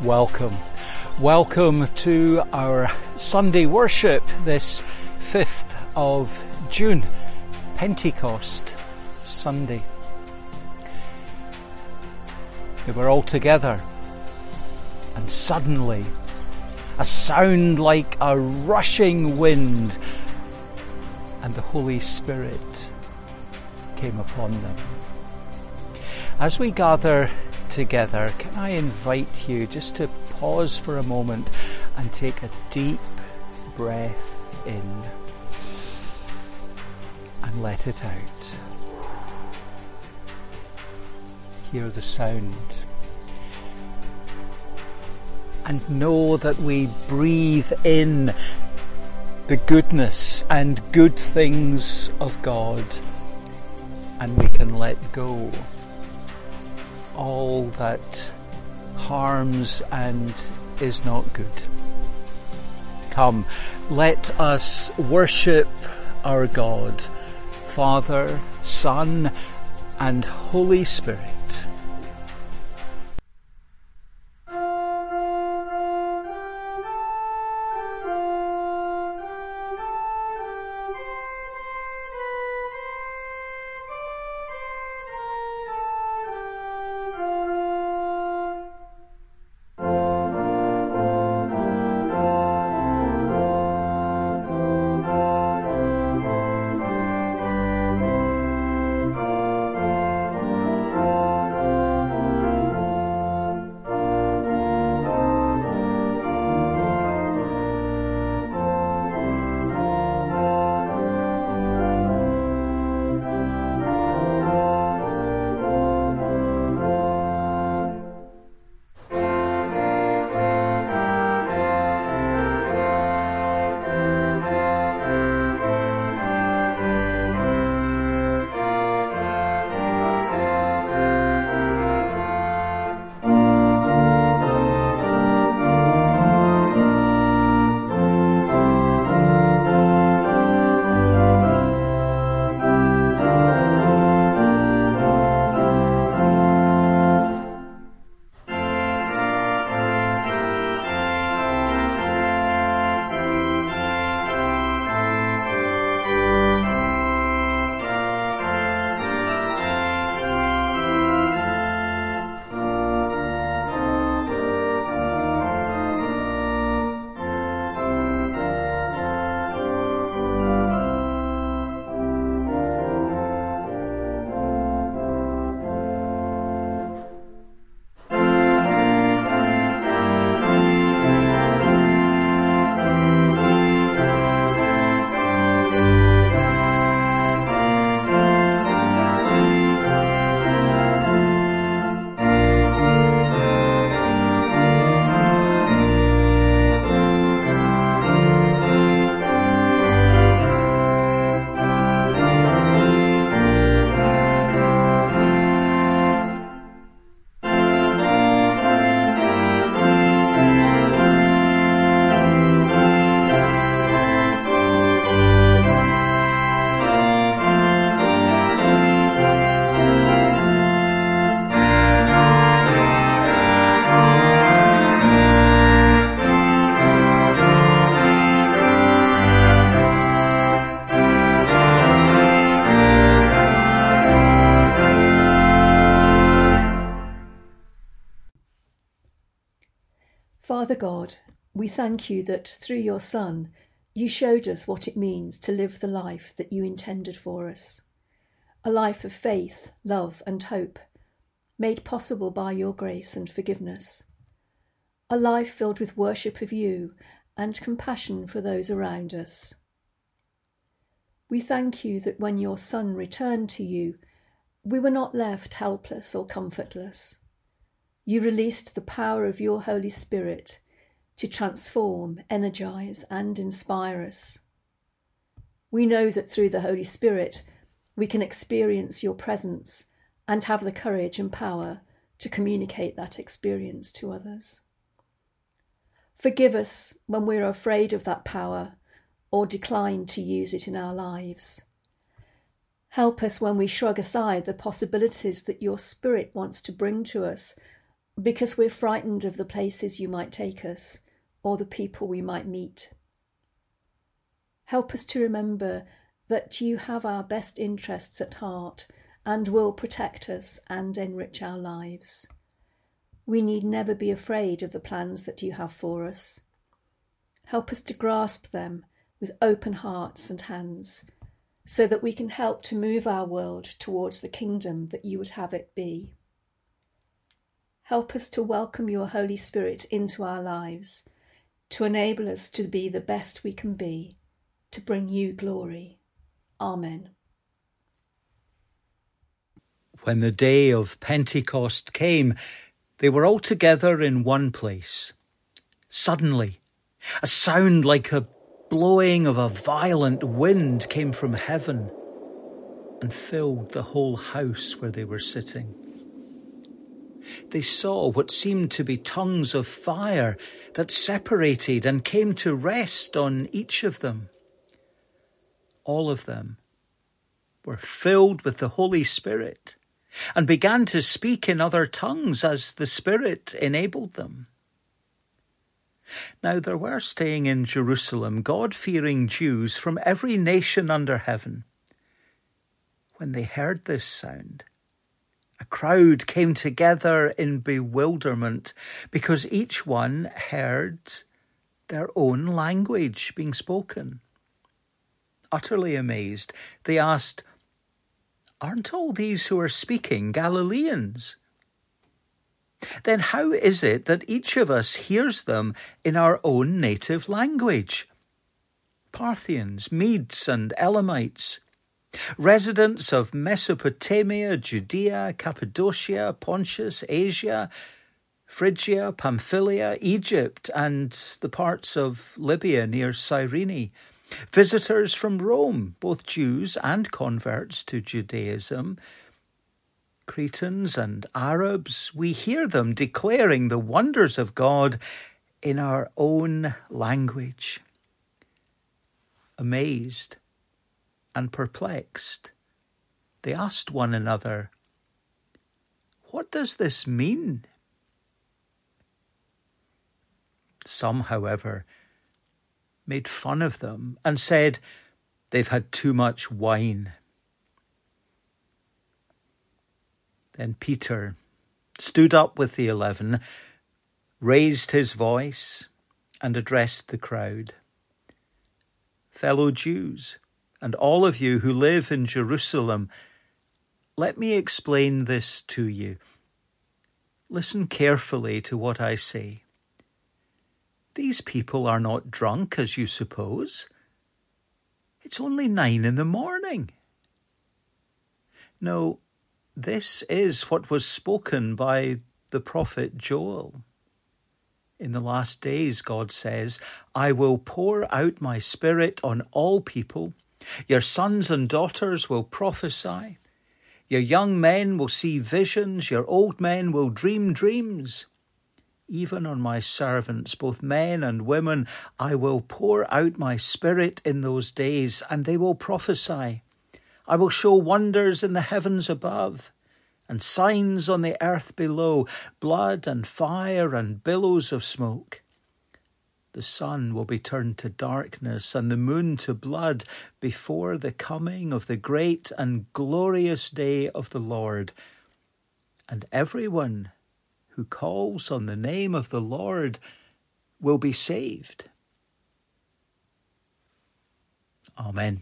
welcome. Welcome to our Sunday worship this 5th of June, Pentecost Sunday. They were all together, and suddenly a sound like a rushing wind, and the Holy Spirit came upon them. As we gather together, can I invite you just to pause for a moment and take a deep breath in and let it out. Hear the sound and know that we breathe in the goodness and good things of God, and we can let go all that harms and is not good. Come, let us worship our God, Father, Son, and Holy Spirit. Father God, we thank you that through your Son, you showed us what it means to live the life that you intended for us. A life of faith, love and hope, made possible by your grace and forgiveness. A life filled with worship of you and compassion for those around us. We thank you that when your Son returned to you, we were not left helpless or comfortless. You released the power of your Holy Spirit to transform, energize, and inspire us. We know that through the Holy Spirit, we can experience your presence and have the courage and power to communicate that experience to others. Forgive us when we're afraid of that power or decline to use it in our lives. Help us when we shrug aside the possibilities that your Spirit wants to bring to us because we're frightened of the places you might take us or the people we might meet. Help us to remember that you have our best interests at heart and will protect us and enrich our lives. We need never be afraid of the plans that you have for us. Help us to grasp them with open hearts and hands, so that we can help to move our world towards the kingdom that you would have it be. Help us to welcome your Holy Spirit into our lives, to enable us to be the best we can be, to bring you glory. Amen. When the day of Pentecost came, they were all together in one place. Suddenly, a sound like a blowing of a violent wind came from heaven and filled the whole house where they were sitting. They saw what seemed to be tongues of fire that separated and came to rest on each of them. All of them were filled with the Holy Spirit and began to speak in other tongues as the Spirit enabled them. Now there were staying in Jerusalem God-fearing Jews from every nation under heaven. When they heard this sound, a crowd came together in bewilderment because each one heard their own language being spoken. Utterly amazed, they asked, "Aren't all these who are speaking Galileans? Then how is it that each of us hears them in our own native language? Parthians, Medes and Elamites, residents of Mesopotamia, Judea, Cappadocia, Pontus, Asia, Phrygia, Pamphylia, Egypt, and the parts of Libya near Cyrene, visitors from Rome, both Jews and converts to Judaism, Cretans and Arabs, we hear them declaring the wonders of God in our own language." Amazed and perplexed, they asked one another, "What does this mean?" Some, however, made fun of them and said they've had too much wine. Then Peter stood up with the 11, raised his voice and addressed the crowd. "Fellow Jews, and all of you who live in Jerusalem, let me explain this to you. Listen carefully to what I say. These people are not drunk, as you suppose. It's only 9 a.m. No, this is what was spoken by the prophet Joel. In the last days, God says, I will pour out my Spirit on all people. Your sons and daughters will prophesy. Your young men will see visions. Your old men will dream dreams. Even on my servants, both men and women, I will pour out my Spirit in those days, and they will prophesy. I will show wonders in the heavens above, and signs on the earth below, blood and fire and billows of smoke. The sun will be turned to darkness and the moon to blood before the coming of the great and glorious day of the Lord. And everyone who calls on the name of the Lord will be saved." Amen.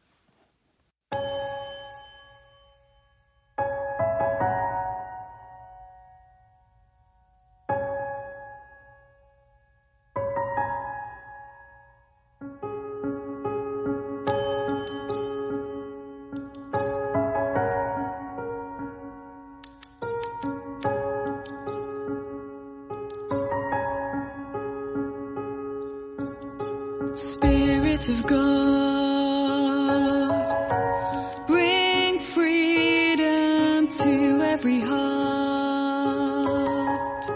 Spirit of God, bring freedom to every heart.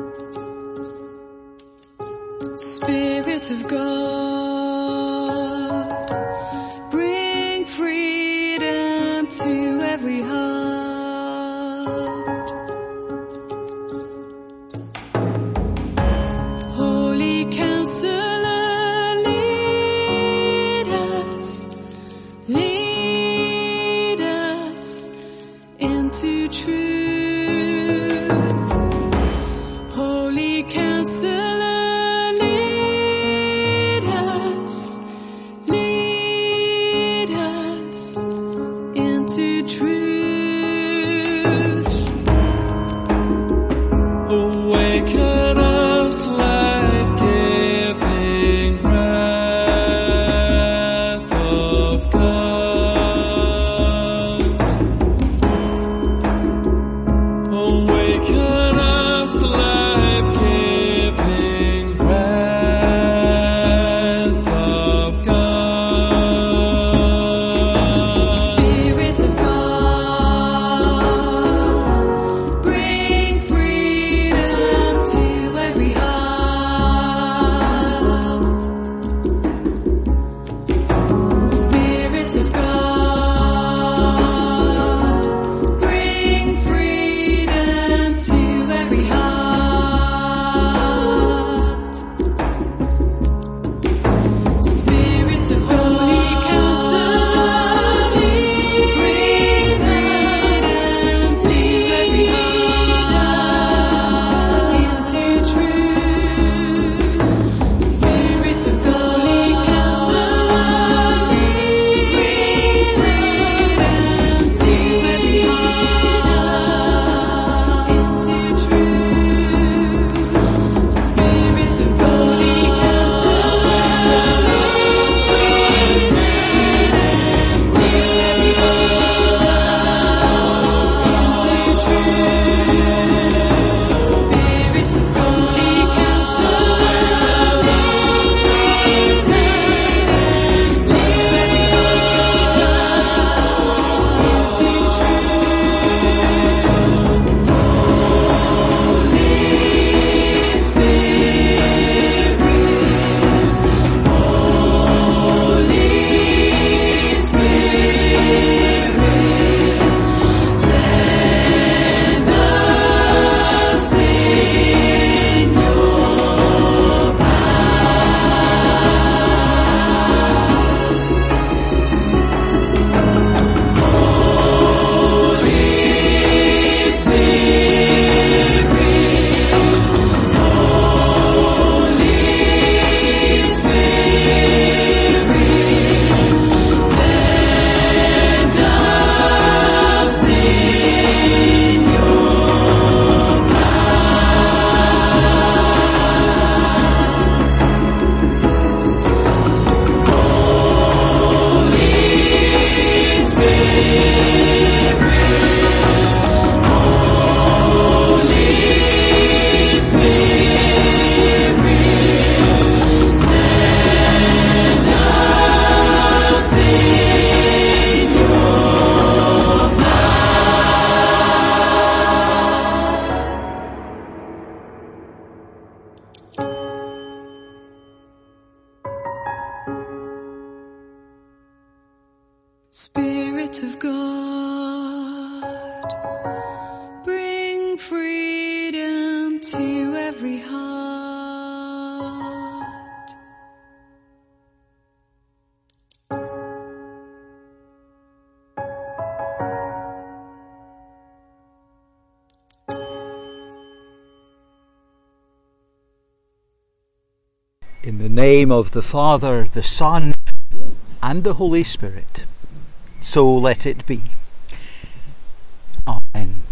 Spirit of God, bring freedom to every heart. awaken us, life-giving breath of God. Spirit of God, bring freedom to every heart. Spirit of God, bring freedom to every heart. Spirit of Holy Counselor, bring freedom to every heart into truth. Spirit of Holy Counselor, bring freedom to every heart into truth. Spirit of Holy Spirit of God, bring freedom to every heart. In the name of the Father, the Son, and the Holy Spirit, so let it be. Amen.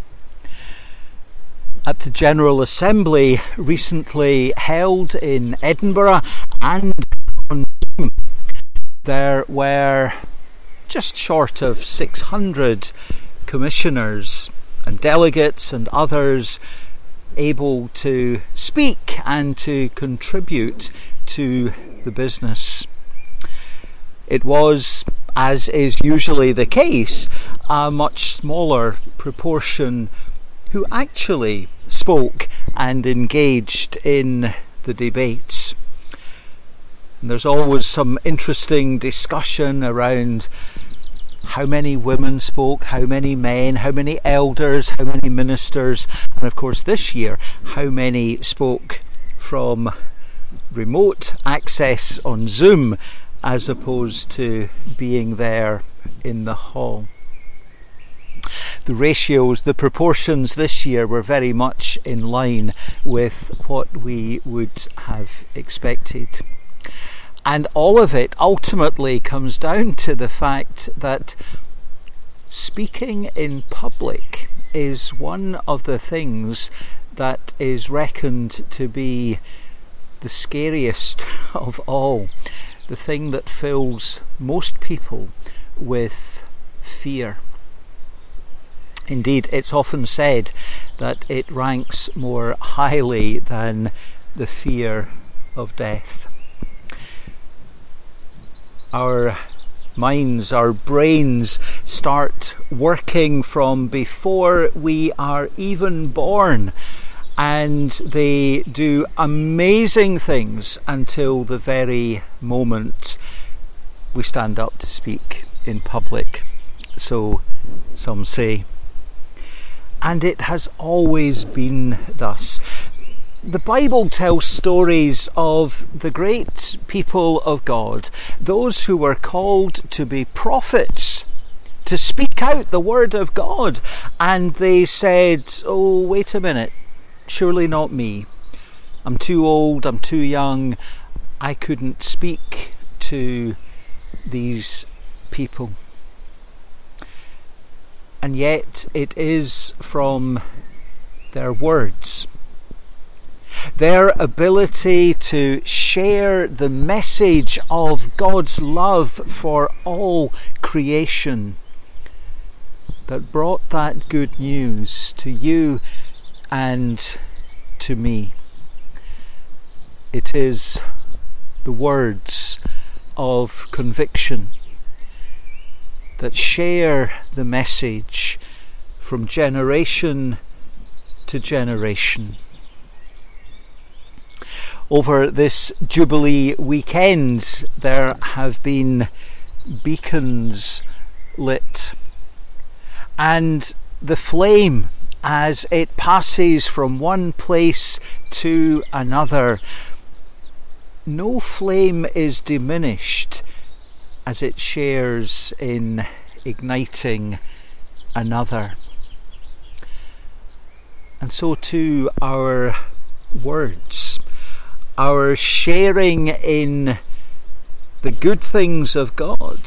At the General Assembly recently held in Edinburgh and on Zoom, there were just short of 600 commissioners and delegates and others able to speak and to contribute to the business. It was, as is usually the case, a much smaller proportion who actually spoke and engaged in the debates. And there's always some interesting discussion around how many women spoke, how many men, how many elders, how many ministers, and of course this year, how many spoke from remote access on Zoom as opposed to being there in the hall. The ratios, the proportions this year were very much in line with what we would have expected. And all of it ultimately comes down to the fact that speaking in public is one of the things that is reckoned to be the scariest of all, the thing that fills most people with fear. Indeed, it's often said that it ranks more highly than the fear of death. Our minds, our brains start working from before we are even born, and they do amazing things until the very moment we stand up to speak in public, so some say. And it has always been thus. The Bible tells stories of the great people of God, those who were called to be prophets, to speak out the word of God, and they said, "Oh, wait a minute, surely not me. I'm too old, I'm too young, I couldn't speak to these people." And yet it is from their words, their ability to share the message of God's love for all creation, that brought that good news to you and to me. It is the words of conviction that share the message from generation to generation. Over this Jubilee weekend, there have been beacons lit, and the flame, as it passes from one place to another, no flame is diminished as it shares in igniting another. And so too our words, our sharing in the good things of God.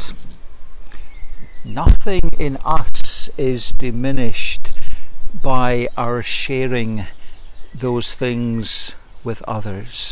Nothing in us is diminished by our sharing those things with others.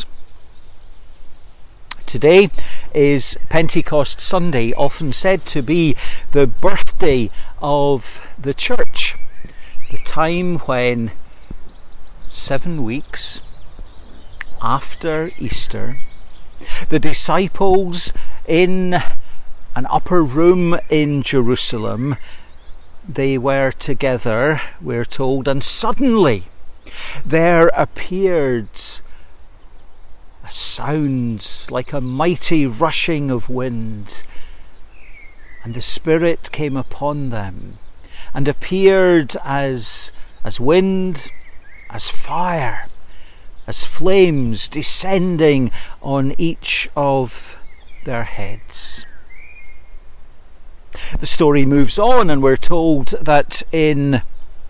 Today is Pentecost Sunday, often said to be the birthday of the church, the time when 7 weeks after Easter, the disciples in an upper room in Jerusalem, they were together, we're told, and suddenly there appeared a sound like a mighty rushing of wind, and the Spirit came upon them and appeared as wind, as fire, as flames descending on each of their heads. The story moves on, and we're told that in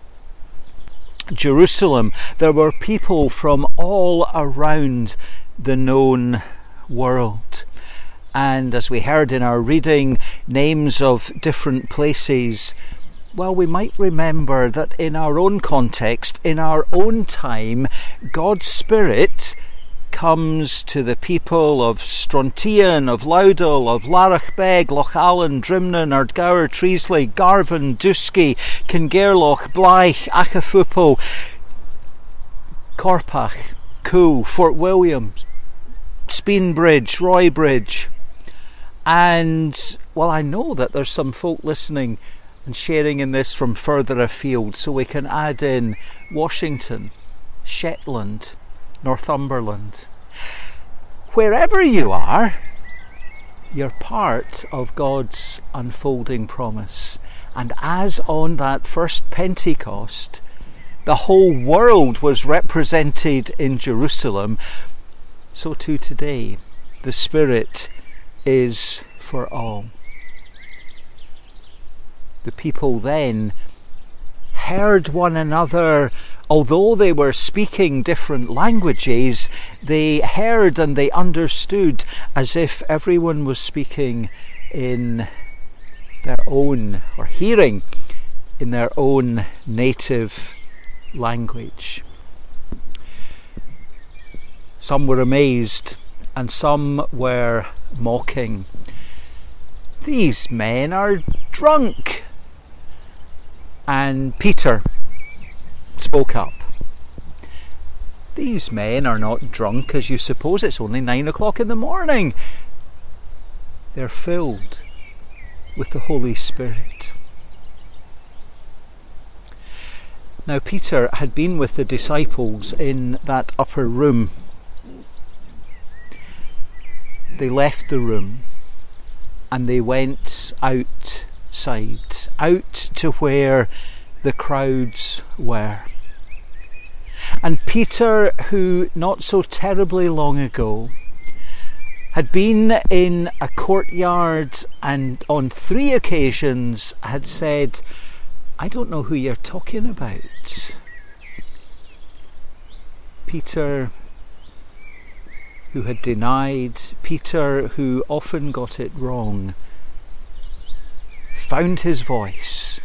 Jerusalem there were people from all around the known world. And as we heard in our reading, names of different places. Well, we might remember that in our own context, in our own time, God's Spirit comes to the people of Strontian, of Loudal, of Larachbeg, Loch Allen, Drimnan, Ardgour, Treasley, Garvan, Dusky, Kingairloch, Blyth, Achafupo, Corpach, Coo, Fort William, Speenbridge, Roybridge. And, well, I know that there's some folk listening and sharing in this from further afield, so we can add in Washington, Shetland, Northumberland. Wherever you are, you're part of God's unfolding promise. And as on that first Pentecost, the whole world was represented in Jerusalem, so too today, the Spirit is for all. The people then heard one another. Although they were speaking different languages, they heard and they understood as if everyone was speaking in their own, or hearing in their own native language. Some were amazed and some were mocking. "These men are drunk. and Peter spoke up. These men are not drunk as you suppose. It's only 9 o'clock in the morning. They're filled with the Holy Spirit. Now, Peter had been with the disciples in that upper room. They left the room and they went outside, out to where the crowds were. And Peter, who not so terribly long ago had been in a courtyard and on 3 occasions had said, I don't know who you're talking about. Peter, who had denied, Peter, who often got it wrong, found his voice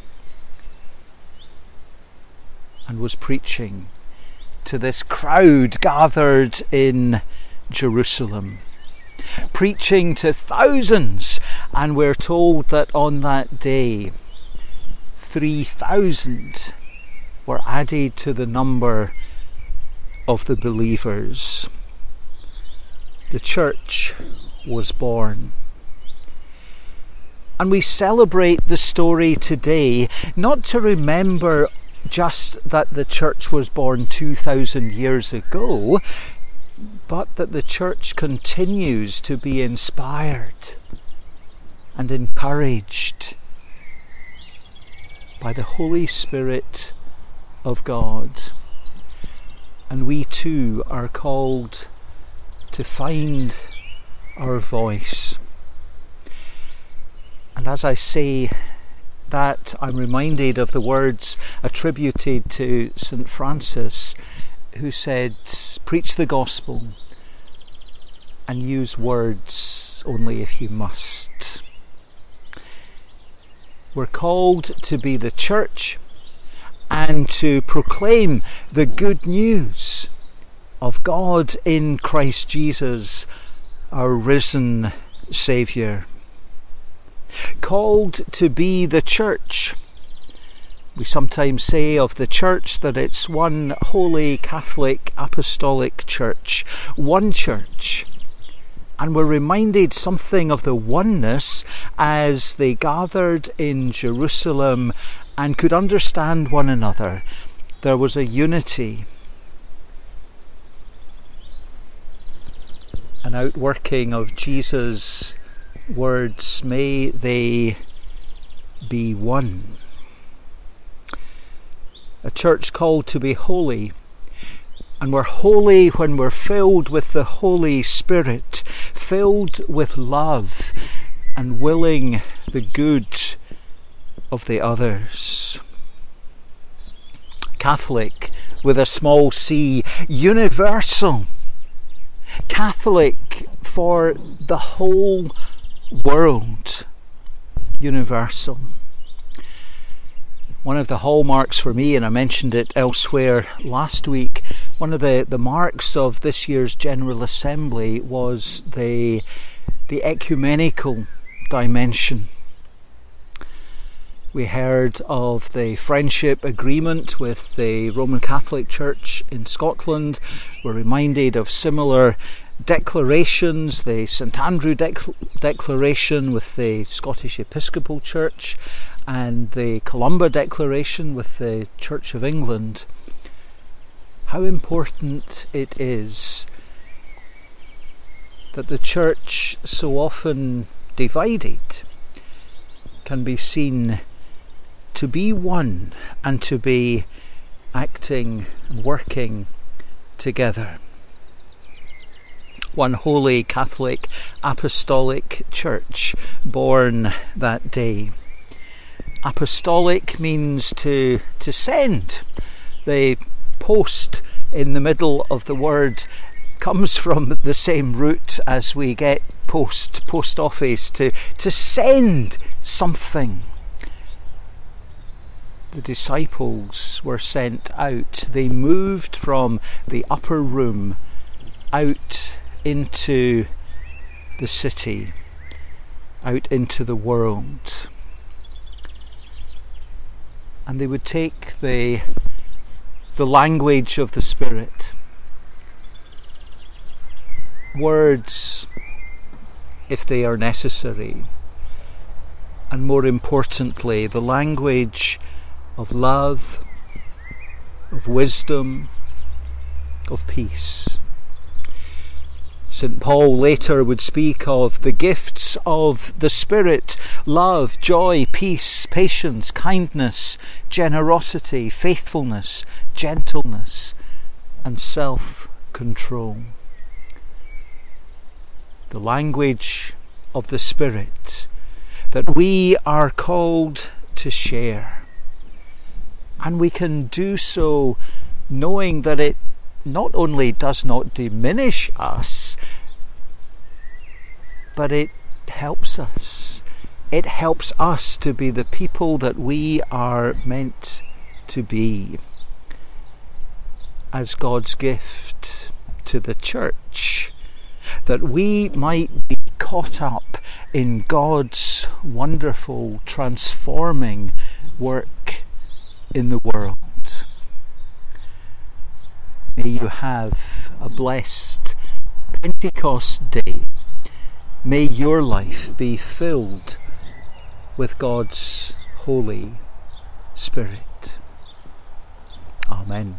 and was preaching to this crowd gathered in Jerusalem, preaching to thousands, and we're told that on that day 3,000 were added to the number of the believers. The church was born. And we celebrate the story today, not to remember just that the church was born 2,000 years ago, but that the church continues to be inspired and encouraged by the Holy Spirit of God. And we too are called to find our voice. And as I say that, I'm reminded of the words attributed to St. Francis, who said, preach the gospel and use words only if you must. We're called to be the church and to proclaim the good news of God in Christ Jesus, our risen Saviour. Called to be the church. We sometimes say of the church that it's one holy Catholic apostolic church, one church. And we're reminded something of the oneness as they gathered in Jerusalem and could understand one another. There was a unity, an outworking of Jesus' words, may they be one. A church called to be holy, and we're holy when we're filled with the Holy Spirit, filled with love and willing the good of the others. Catholic with a small c, universal. Catholic for the whole world, universal. One of the hallmarks for me, and I mentioned it elsewhere last week, one of the marks of this year's General Assembly was the ecumenical dimension. We heard of the friendship agreement with the Roman Catholic Church in Scotland. We're reminded of similar declarations, the St Andrew Declaration with the Scottish Episcopal Church and the Columba Declaration with the Church of England. How important it is that the church, so often divided, can be seen to be one and to be acting and working together. One holy Catholic apostolic church born that day. Apostolic means to send. The post in the middle of the word comes from the same root as we get post office, to send something. The disciples were sent out. They moved from the upper room out into the city, out into the world. and they would take the language of the Spirit, words if they are necessary, and more importantly, the language of love, of wisdom, of peace. St. Paul later would speak of the gifts of the Spirit: love, joy, peace, patience, kindness, generosity, faithfulness, gentleness, and self-control. The language of the Spirit that we are called to share. And we can do so knowing that it not only does not diminish us, but it helps us. It helps us to be the people that we are meant to be as God's gift to the church, that we might be caught up in God's wonderful transforming work in the world. May you have a blessed Pentecost day. May your life be filled with God's Holy Spirit. Amen.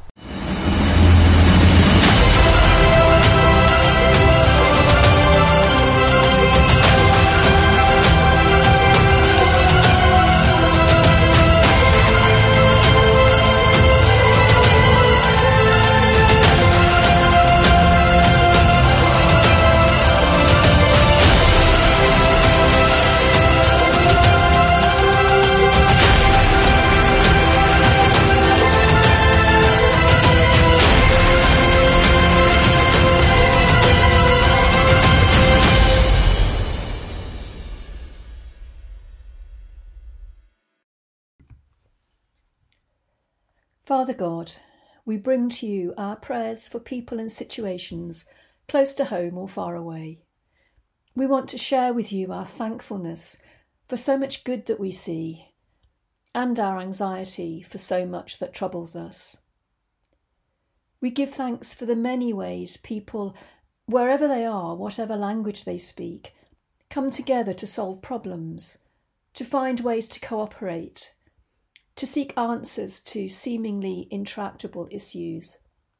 Father God, we bring to you our prayers for people and situations close to home or far away. We want to share with you our thankfulness for so much good that we see, and our anxiety for so much that troubles us. We give thanks for the many ways people, wherever they are, whatever language they speak, come together to solve problems, to find ways to cooperate, to seek answers to seemingly intractable issues.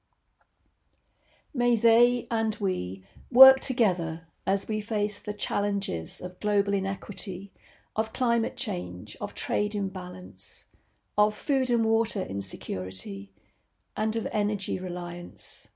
May they and we work together as we face the challenges of global inequity, of climate change, of trade imbalance, of food and water insecurity, and of energy reliance.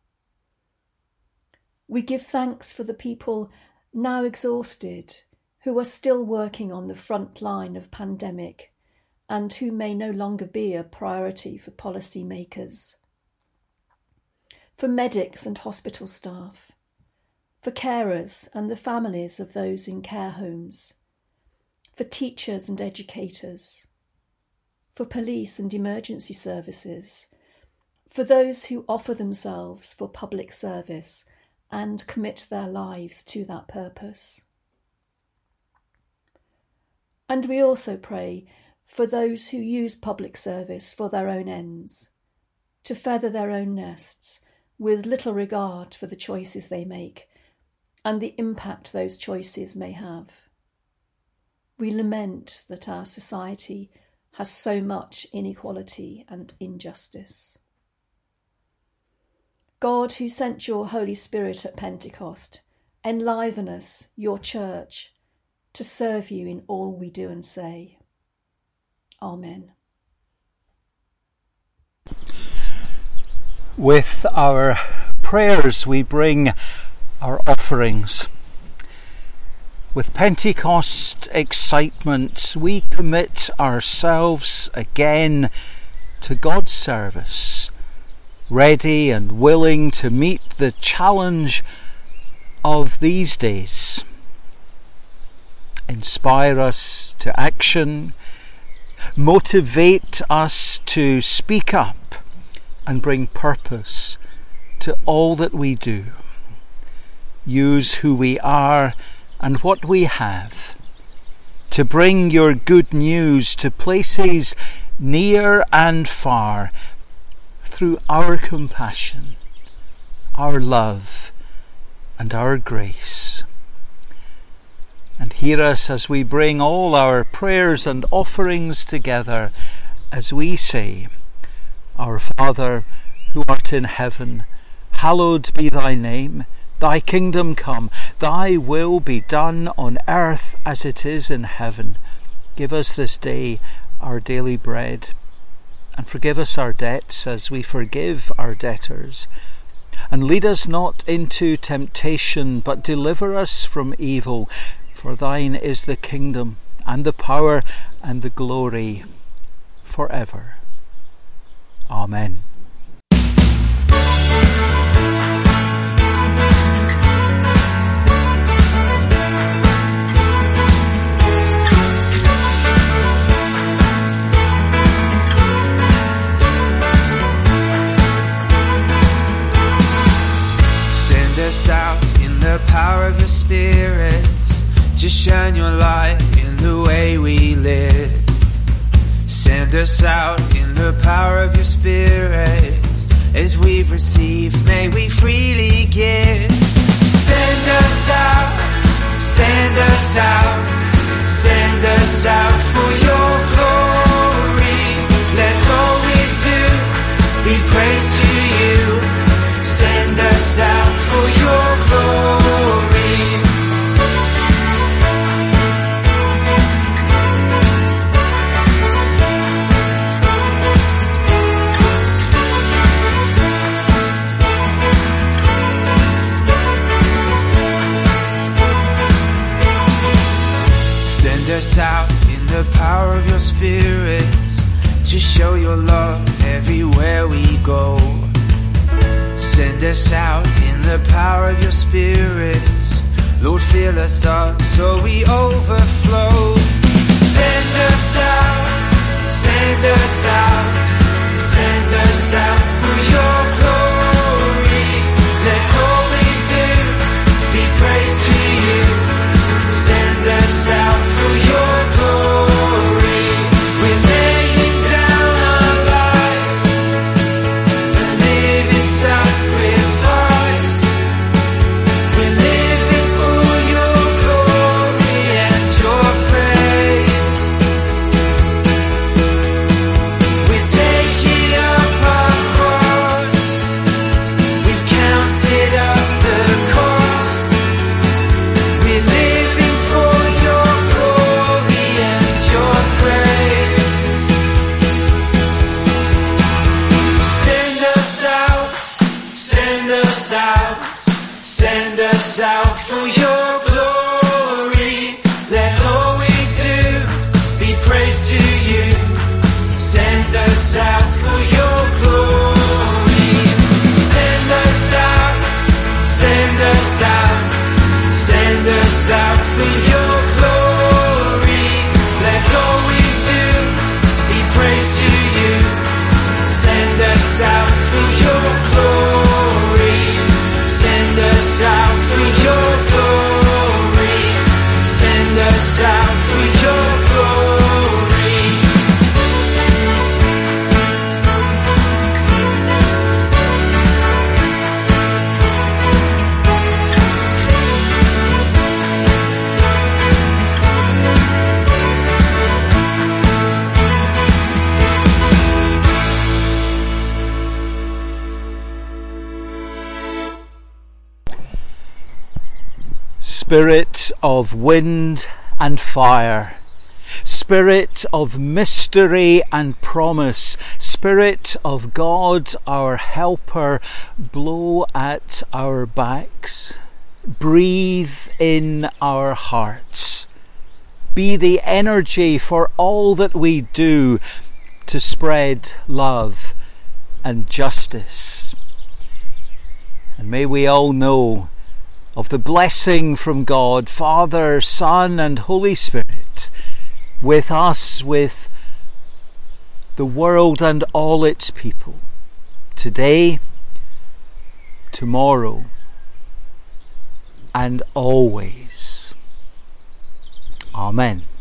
We give thanks for the people now exhausted, who are still working on the front line of pandemic, and who may no longer be a priority for policy makers. For medics and hospital staff, for carers and the families of those in care homes, for teachers and educators, for police and emergency services, for those who offer themselves for public service and commit their lives to that purpose. And we also pray for those who use public service for their own ends, to feather their own nests with little regard for the choices they make and the impact those choices may have. We lament that our society has so much inequality and injustice. God, who sent your Holy Spirit at Pentecost, enliven us, your church, to serve you in all we do and say. Amen. With our prayers we bring our offerings. With Pentecost excitement we commit ourselves again to God's service, ready and willing to meet the challenge of these days. Inspire us to action, motivate us to speak up and bring purpose to all that we do. Use who we are and what we have to bring your good news to places near and far, through our compassion, our love, and our grace. And hear us as we bring all our prayers and offerings together, as we say, Our Father, who art in heaven, hallowed be thy name. Thy kingdom come, thy will be done on earth as it is in heaven. Give us this day our daily bread, and forgive us our debts as we forgive our debtors. And lead us not into temptation, but deliver us from evil. For thine is the kingdom, and the power, and the glory, forever. Amen. Send us out in the power of your Spirit, to shine your light in the way we live. Send us out in the power of your Spirit. As we've received, may we freely give. Send us out, send us out, send us out for your glory. Let all we do be praise to you. Send us out for your glory. Send us out in the power of your Spirit, to show your love everywhere we go. Send us out in the power of your Spirit. Lord, fill us up so we overflow. Send us out, send us out, send us out for your glory. Let all we do be praise to you. Send us out for your glory. We're laying down our lives, a living sacrifice. We're living for your glory and your praise. We're taking up our cross. We've counted up the cost. We're living for your glory and your praise. Send us out, send us out, send us out for your glory. Let all we do be praise to you. Send us out for your glory. Send us out, send us out, send us out for your glory. Let all we do be praise to you. Send us out for your glory. Send us out for your glory. Send us out for your glory. Spirit of wind and fire, Spirit of mystery and promise, Spirit of God, our helper, blow at our backs, breathe in our hearts. Be the energy for all that we do to spread love and justice. And may we all know of the blessing from God, Father, Son, and Holy Spirit, with us, with the world and all its people, today, tomorrow, and always. Amen.